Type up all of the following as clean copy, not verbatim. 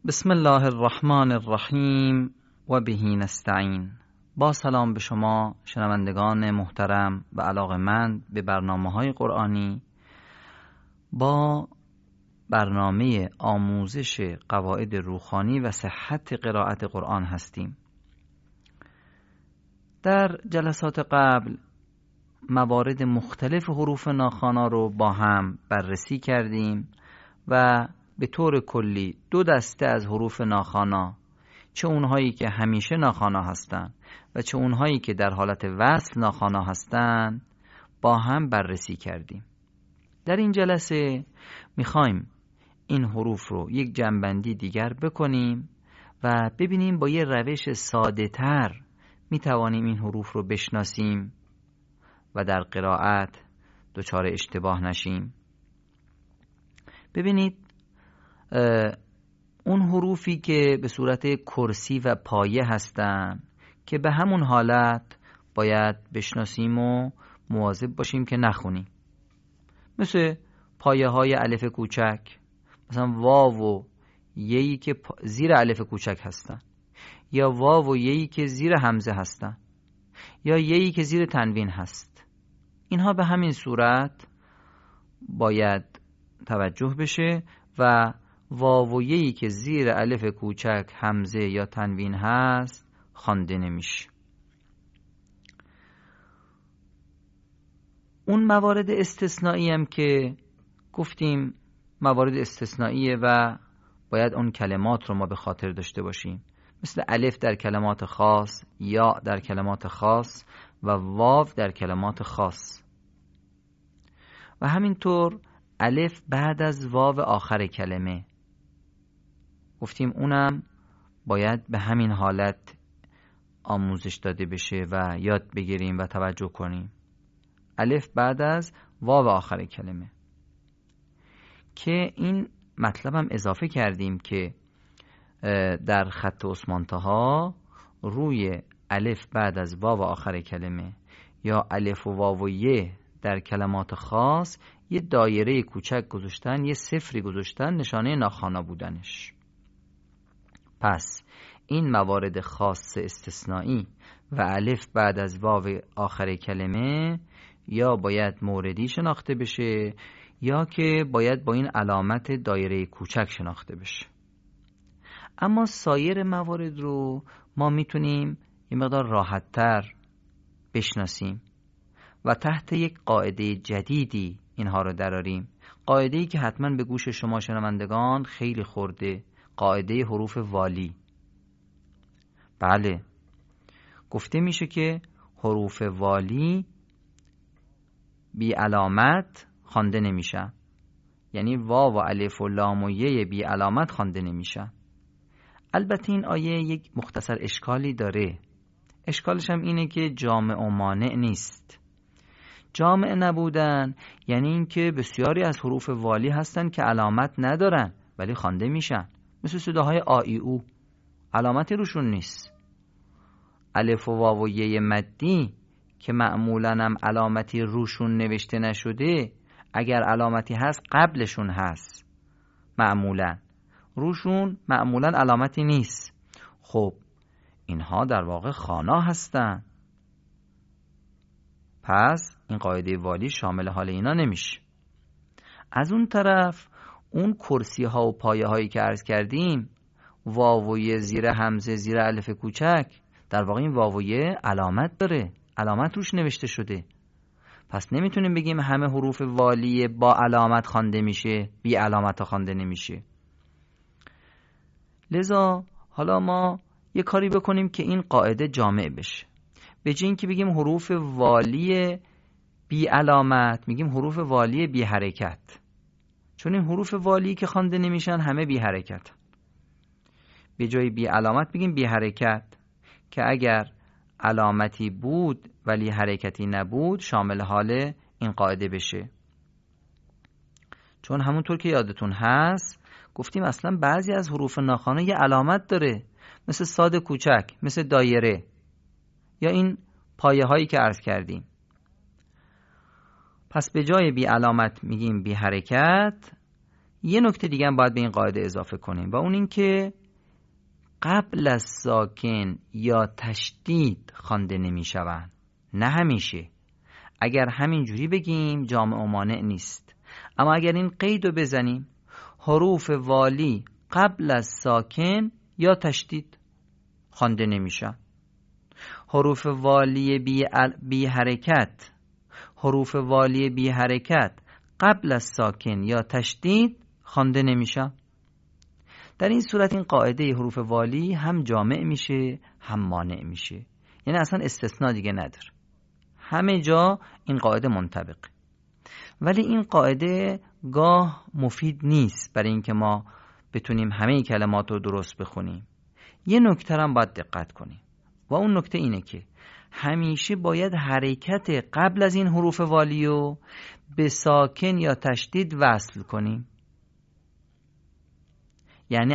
بسم الله الرحمن الرحیم و به نستعین. با سلام به شما شنوندگان محترم و علاقه‌مند به برنامه‌های قرآنی. با برنامه آموزش قواعد روحانی و صحت قرائت قرآن هستیم. در جلسات قبل موارد مختلف حروف ناخوانا رو با هم بررسی کردیم و به طور کلی دو دسته از حروف ناخوانا، چه اونهایی که همیشه ناخوانا هستند و چه اونهایی که در حالت وصل ناخوانا هستند، با هم بررسی کردیم. در این جلسه میخوایم این حروف رو یک جنبندی دیگر بکنیم و ببینیم با یه روش ساده تر میتوانیم این حروف رو بشناسیم و در قرائت دچار اشتباه نشیم. ببینید، اون حروفی که به صورت کرسی و پایه هستن که به همون حالت باید بشناسیم و مواظب باشیم که نخونیم، مثل پایه های الف کوچک، مثلا واو و یهی که زیر الف کوچک هستن، یا واو و یهی که زیر همزه هستن، یا یهی که زیر تنوین هست. اینها به همین صورت باید توجه بشه و واو و یهی که زیر الف کوچک، همزه یا تنوین هست خوانده نمیشه. اون موارد استثنایی هم که گفتیم موارد استثنائیه و باید اون کلمات رو ما به خاطر داشته باشیم، مثل الف در کلمات خاص، یا در کلمات خاص و واو در کلمات خاص. و همینطور الف بعد از واو آخر کلمه، گفتیم اونم باید به همین حالت آموزش داده بشه و یاد بگیریم و توجه کنیم. الف بعد از واو آخر کلمه، که این مطلب هم اضافه کردیم که در خط عثمان طه روی الف بعد از واو آخر کلمه یا الف و واو و ی در کلمات خاص یه دایره کوچک گذاشتن، یه صفری گذاشتن، نشانه ناخوانا بودنش. پس این موارد خاص استثنایی و الف بعد از واو آخر کلمه یا باید موردی شناخته بشه یا که باید با این علامت دایره کوچک شناخته بشه. اما سایر موارد رو ما میتونیم یه مقدار راحت‌تر بشناسیم و تحت یک قاعده جدیدی اینها رو دراریم. قاعده‌ای که حتما به گوش شما شنوندگان خیلی خورده، قاعده حروف والی. بله، گفته میشه که حروف والی بی علامت خوانده نمیشن، یعنی واو و الف و لام و ی بی علامت خوانده نمیشن. البته این آیه یک مختصر اشکالی داره. اشکالش هم اینه که جامع و مانع نیست. جامع نبودن یعنی این که بسیاری از حروف والی هستن که علامت ندارن ولی خوانده میشن، مثل صداهای آ ای او، علامتی روشون نیست. الف و واو و ی مدی که معمولاً هم علامتی روشون نوشته نشده، اگر علامتی هست قبلشون هست، معمولاً روشون معمولاً علامتی نیست. خب اینها در واقع خوانا هستن، پس این قاعده والی شامل حال اینا نمیشه. از اون طرف اون کرسی ها و پایه هایی که عرض کردیم، واو و ی زیر همزه زیر الف کوچک، در واقع این واو و ی علامت داره، علامت روش نوشته شده. پس نمیتونیم بگیم همه حروف والی با علامت خوانده میشه، بی علامت خوانده نمیشه. لذا حالا ما یه کاری بکنیم که این قاعده جامع بشه. به جای اینکه بگیم حروف والی بی علامت، میگیم حروف والی بی حرکت، چون این حروف والی که خوانده نمیشن همه بی حرکت. به جای بی علامت بگیم بی حرکت، که اگر علامتی بود ولی حرکتی نبود شامل حال این قاعده بشه. چون همونطور که یادتون هست گفتیم اصلا بعضی از حروف ناخوانا یه علامت داره، مثل صاد کوچک، مثل دایره، یا این پایه هایی که عرض کردیم. پس به جای بی علامت میگیم بی حرکت، یه نکته دیگه هم باید به این قاعده اضافه کنیم و اون این که قبل از ساکن یا تشدید خوانده نمی شوند. نه همیشه. اگر همین جوری بگیم جامع و مانع نیست، اما اگر این قید رو بزنیم حروف والی قبل از ساکن یا تشدید خوانده نمیشن. حروف والی بی حرکت، حروف والی بی حرکت قبل از ساکن یا تشدید خوانده نمیشن. در این صورت این قاعده حروف والی هم جامع میشه هم مانع میشه، یعنی اصلا استثناء دیگه نداره، همه جا این قاعده منطبقه. ولی این قاعده گاه مفید نیست برای اینکه ما بتونیم همه کلمات رو درست بخونیم. یه نکته هم باید دقت کنیم و اون نکته اینه که همیشه باید حرکت قبل از این حروف والی رو به ساکن یا تشدید وصل کنیم. یعنی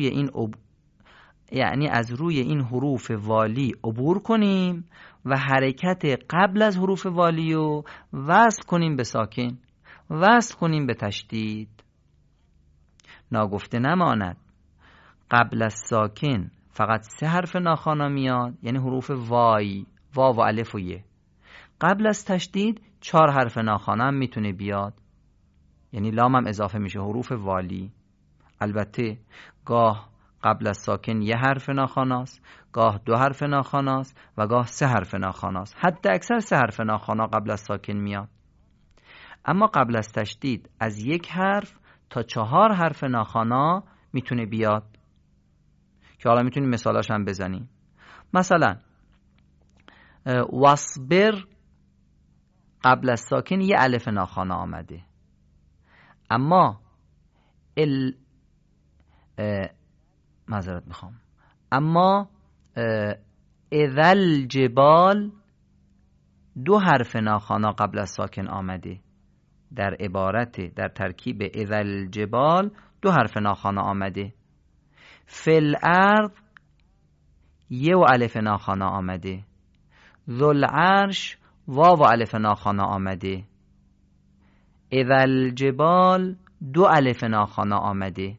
از روی این حروف والی عبور کنیم و حرکت قبل از حروف والی رو وصل کنیم به ساکن، وصل کنیم به تشدید. ناگفته نماند قبل از ساکن فقط 3 حرف ناخوانا میاد، یعنی حروف وای، واو و الف و یه. قبل از تشدید 4 حرف ناخوانا هم میتونه بیاد، یعنی لام هم اضافه میشه، حروف والی. البته گاه قبل از ساکن 1 حرف ناخواناست، گاه 2 حرف ناخواناست و گاه 3 حرف ناخواناست. حتی اکثر 3 حرف ناخوانا قبل از ساکن میاد. اما قبل از تشدید از 1 حرف تا 4 حرف ناخوانا میتونه بیاد که حالا میتونیم مثالاش هم بزنیم. مثلا واصبر قبل از ساکن 1 الف ناخوانا آمده، اما اما اذا الجبال 2 حرف ناخوانا قبل از ساکن آمده. در عبارت در ترکیب اذا الجبال 2 حرف ناخوانا آمده. فی الارض 1 و الف ناخوانا آمده. ذو العرش واو و الف ناخوانا آمده. اذا الجبال 2 الف ناخوانا آمده.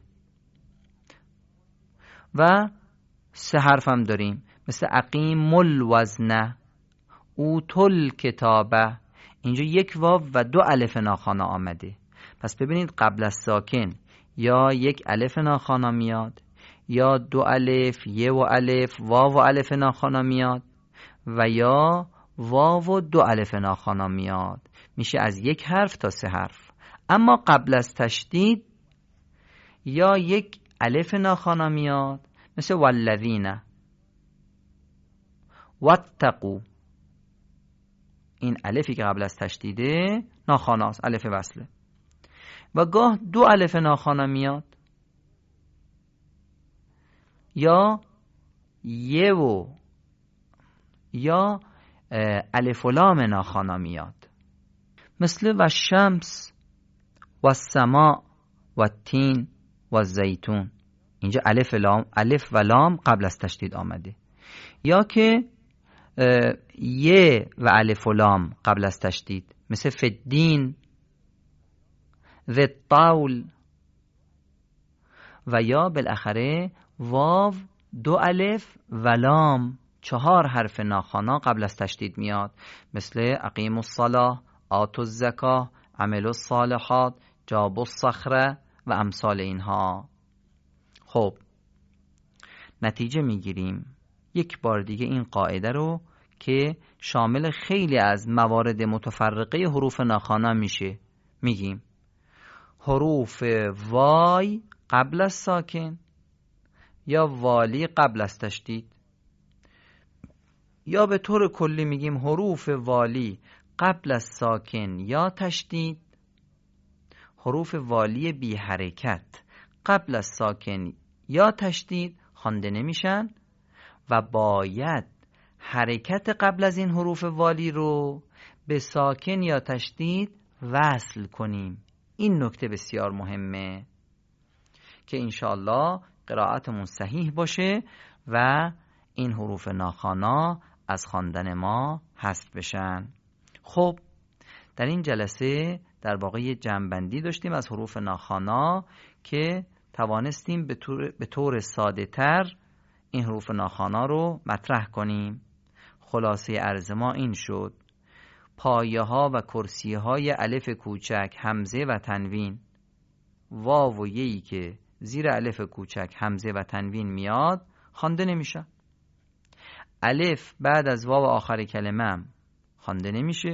و 3 حرف هم داریم، مثل اقیم الوزن، اوتل کتابه، اینجا 1 واو و 2 الف ناخوانا آمده. پس ببینید قبل از ساکن یا 1 الف ناخوانا میاد، یا 2 الف، 1 و الف، واو و الف ناخوانا میاد، و یا واو و 2 الف ناخوانا میاد. میشه از 1 حرف تا 3 حرف. اما قبل از تشدید یا 1 الف ناخوانا میاد، مثل والذین، واتقوا، این الفی که قبل از تشدیده ناخواناست، الف وصله. و گاه 2 الف ناخوانا میاد، یا یا الف و لام ناخوانا میاد، مثل و الشمس و السماء و التین و الزیتون. اینجا الف و لام قبل از تشدید آمده. یا که یه و الف و لام قبل از تشدید، مثل فدین، ذی الطول. و یا بالاخره واو، 2 الف و لام 4 حرف ناخوانا قبل از تشدید میاد، مثل اقیموا الصلاة، آتوا الزکاة، عملوا الصالحات، جابوا الصخره و امثال اینها. خب نتیجه میگیریم یک بار دیگه این قاعده رو که شامل خیلی از موارد متفرقه حروف ناخوانا میشه، میگیم حروف وای قبل از ساکن یا والی قبل از تشدید، یا به طور کلی میگیم حروف والی قبل از ساکن یا تشدید، حروف والی بی حرکت قبل از ساکن یا تشدید خوانده نمیشن و باید حرکت قبل از این حروف والی رو به ساکن یا تشدید وصل کنیم. این نکته بسیار مهمه که انشاءالله قرائتمون صحیح باشه و این حروف ناخوانا از خواندن ما حذف بشن. خب در این جلسه در واقع یه جمع‌بندی داشتیم از حروف ناخوانا که توانستیم به طور ساده تر این حروف ناخوانا رو مطرح کنیم. خلاصه عرض ما این شد: پایه ها و کرسیه های الف کوچک، همزه و تنوین، واو و یی که زیر الف کوچک همزه و تنوین میاد خوانده نمیشه. الف بعد از واو آخر کلمه هم خوانده نمیشه.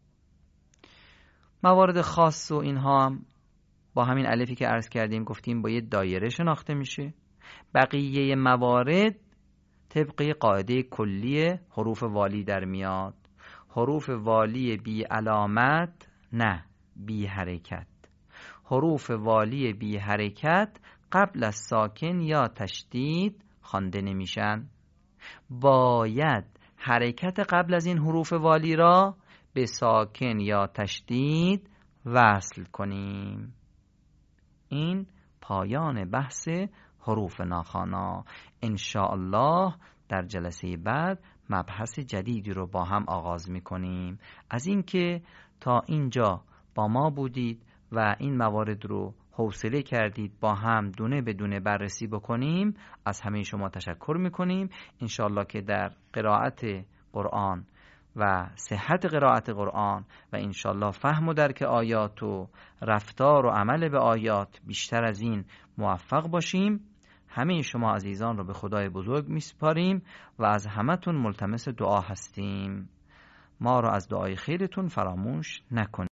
موارد خاص و اینها هم با همین الفی که عرض کردیم گفتیم با یه دایره شناخته میشه. بقیه موارد طبق قاعده کلی حروف والی در میاد. حروف والی بی علامت نه، بی حرکت. حروف والی بی حرکت قبل از ساکن یا تشدید خوانده نمیشن. باید حرکت قبل از این حروف والی را به ساکن یا تشدید وصل کنیم. این پایان بحث حروف ناخوانا. انشاءالله در جلسه بعد مبحث جدیدی رو با هم آغاز میکنیم. از اینکه تا اینجا با ما بودید و این موارد رو حوصله کردید با هم دونه به دونه بررسی بکنیم، از همه شما تشکر میکنیم. انشاءالله که در قرائت قرآن و صحت قرائت قرآن و انشاءالله فهم و درک آیات و رفتار و عمل به آیات بیشتر از این موفق باشیم. همه شما عزیزان رو به خدای بزرگ میسپاریم و از همتون ملتمس دعا هستیم. ما رو از دعای خیرتون فراموش نکنید.